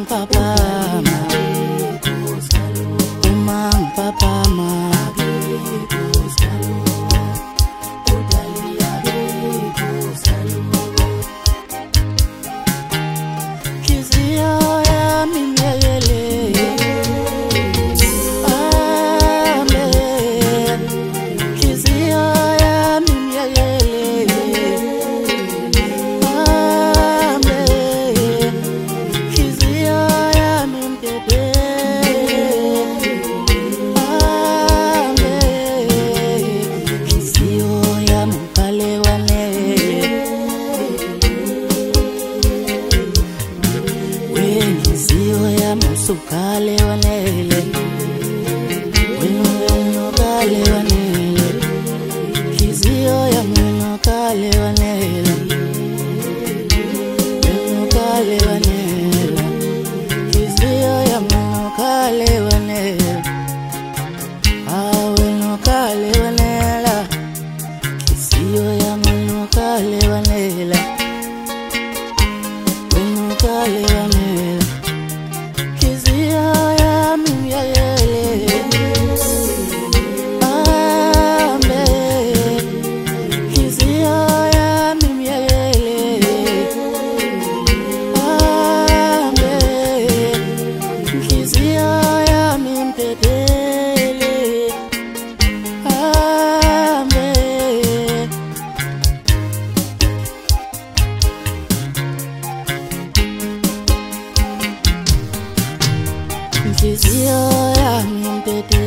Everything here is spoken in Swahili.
papama, umang papama, kizio ya mimyele, ame, kizio ya mimyele. Sukale wanele, wino kale wanele, kizio ya wino kale wanele, wino kale wanele, kizio ya wino kale wanele, wino kale wanele, kizio ya wino kale wanele, wino kale wanele. Kizio ya mimpepe